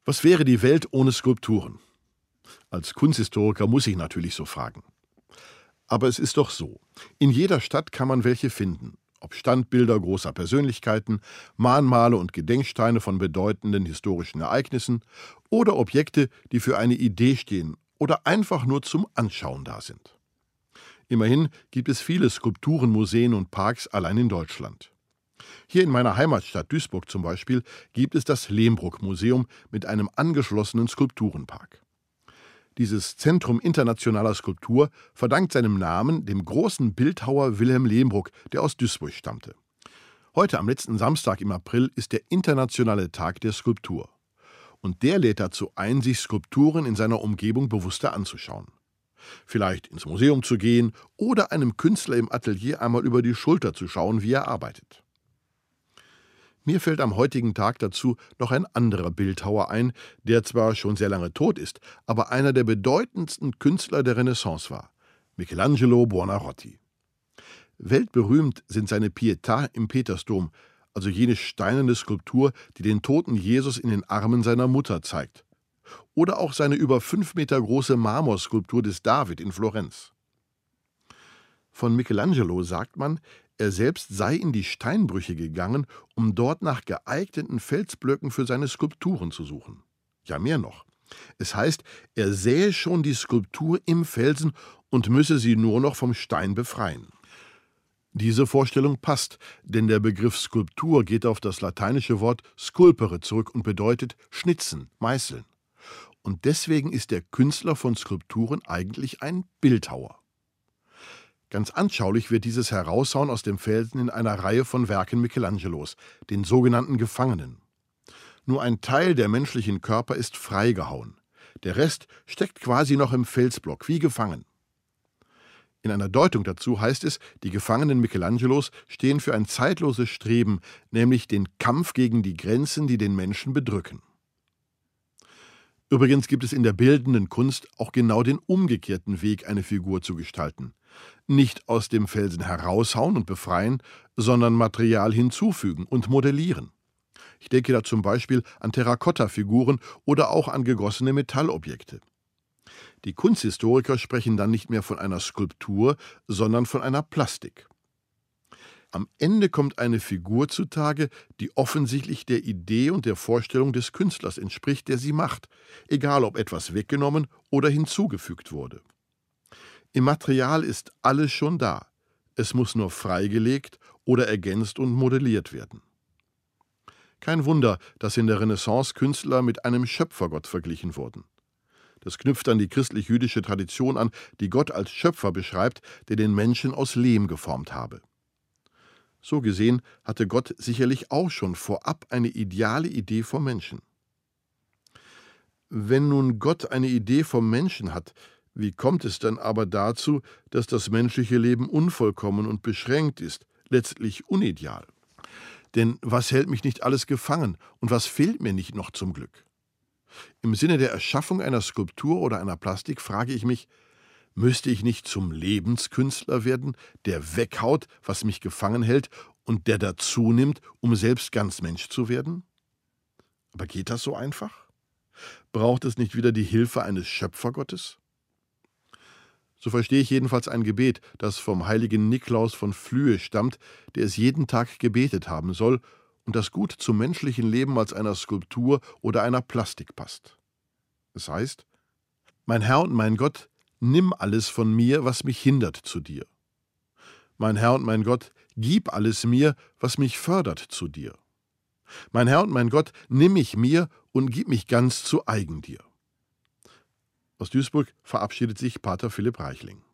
Was wäre die Welt ohne Skulpturen? Als Kunsthistoriker muss ich natürlich so fragen. Aber es ist doch so: In jeder Stadt kann man welche finden. Ob Standbilder großer Persönlichkeiten, Mahnmale und Gedenksteine von bedeutenden historischen Ereignissen oder Objekte, die für eine Idee stehen oder einfach nur zum Anschauen da sind. Immerhin gibt es viele Skulpturenmuseen und Parks allein in Deutschland. Hier in meiner Heimatstadt Duisburg zum Beispiel gibt es das Lehmbruck-Museum mit einem angeschlossenen Skulpturenpark. Dieses Zentrum internationaler Skulptur verdankt seinen Namen dem großen Bildhauer Wilhelm Lehmbruck, der aus Duisburg stammte. Heute, am letzten Samstag im April, ist der Internationale Tag der Skulptur. Und der lädt dazu ein, sich Skulpturen in seiner Umgebung bewusster anzuschauen. Vielleicht ins Museum zu gehen oder einem Künstler im Atelier einmal über die Schulter zu schauen, wie er arbeitet. Mir fällt am heutigen Tag dazu noch ein anderer Bildhauer ein, der zwar schon sehr lange tot ist, aber einer der bedeutendsten Künstler der Renaissance war: Michelangelo Buonarroti. Weltberühmt sind seine Pietà im Petersdom, also jene steinerne Skulptur, die den toten Jesus in den Armen seiner Mutter zeigt. Oder auch seine über 5 Meter große Marmorskulptur des David in Florenz. Von Michelangelo sagt man, er selbst sei in die Steinbrüche gegangen, um dort nach geeigneten Felsblöcken für seine Skulpturen zu suchen. Ja, mehr noch. Es heißt, er sähe schon die Skulptur im Felsen und müsse sie nur noch vom Stein befreien. Diese Vorstellung passt, denn der Begriff Skulptur geht auf das lateinische Wort sculpere zurück und bedeutet schnitzen, meißeln. Und deswegen ist der Künstler von Skulpturen eigentlich ein Bildhauer. Ganz anschaulich wird dieses Heraushauen aus dem Felsen in einer Reihe von Werken Michelangelos, den sogenannten Gefangenen. Nur ein Teil der menschlichen Körper ist freigehauen. Der Rest steckt quasi noch im Felsblock, wie gefangen. In einer Deutung dazu heißt es, die Gefangenen Michelangelos stehen für ein zeitloses Streben, nämlich den Kampf gegen die Grenzen, die den Menschen bedrücken. Übrigens gibt es in der bildenden Kunst auch genau den umgekehrten Weg, eine Figur zu gestalten. Nicht aus dem Felsen heraushauen und befreien, sondern Material hinzufügen und modellieren. Ich denke da zum Beispiel an Terrakotta-Figuren oder auch an gegossene Metallobjekte. Die Kunsthistoriker sprechen dann nicht mehr von einer Skulptur, sondern von einer Plastik. Am Ende kommt eine Figur zutage, die offensichtlich der Idee und der Vorstellung des Künstlers entspricht, der sie macht, egal ob etwas weggenommen oder hinzugefügt wurde. Im Material ist alles schon da. Es muss nur freigelegt oder ergänzt und modelliert werden. Kein Wunder, dass in der Renaissance Künstler mit einem Schöpfergott verglichen wurden. Das knüpft an die christlich-jüdische Tradition an, die Gott als Schöpfer beschreibt, der den Menschen aus Lehm geformt habe. So gesehen hatte Gott sicherlich auch schon vorab eine ideale Idee vom Menschen. Wenn nun Gott eine Idee vom Menschen hat, wie kommt es dann aber dazu, dass das menschliche Leben unvollkommen und beschränkt ist, letztlich unideal? Denn was hält mich nicht alles gefangen und was fehlt mir nicht noch zum Glück? Im Sinne der Erschaffung einer Skulptur oder einer Plastik frage ich mich: Müsste ich nicht zum Lebenskünstler werden, der weghaut, was mich gefangen hält, und der dazu nimmt, um selbst ganz Mensch zu werden? Aber geht das so einfach? Braucht es nicht wieder die Hilfe eines Schöpfergottes? So verstehe ich jedenfalls ein Gebet, das vom heiligen Niklaus von Flüe stammt, der es jeden Tag gebetet haben soll und das gut zum menschlichen Leben als einer Skulptur oder einer Plastik passt. Es heißt: Mein Herr und mein Gott, nimm alles von mir, was mich hindert, zu dir. Mein Herr und mein Gott, gib alles mir, was mich fördert, zu dir. Mein Herr und mein Gott, nimm mich mir und gib mich ganz zu eigen dir. Aus Duisburg verabschiedet sich Pater Philipp Reichling.